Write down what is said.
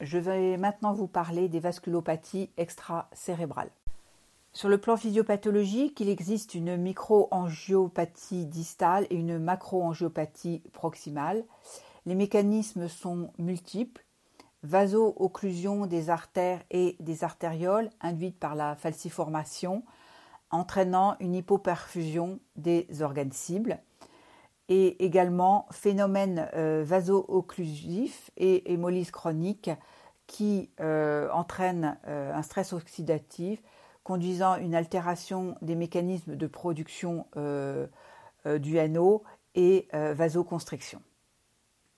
je vais maintenant vous parler des vasculopathies extracérébrales. Sur le plan physiopathologique, il existe une microangiopathie distale et une macroangiopathie proximale. Les mécanismes sont multiples. Vaso-occlusion des artères et des artérioles induite par la falciformation, entraînant une hypoperfusion des organes cibles. Et également phénomène vaso-occlusif et hémolyse chronique qui entraîne un stress oxydatif conduisant une altération des mécanismes de production du NO et vasoconstriction.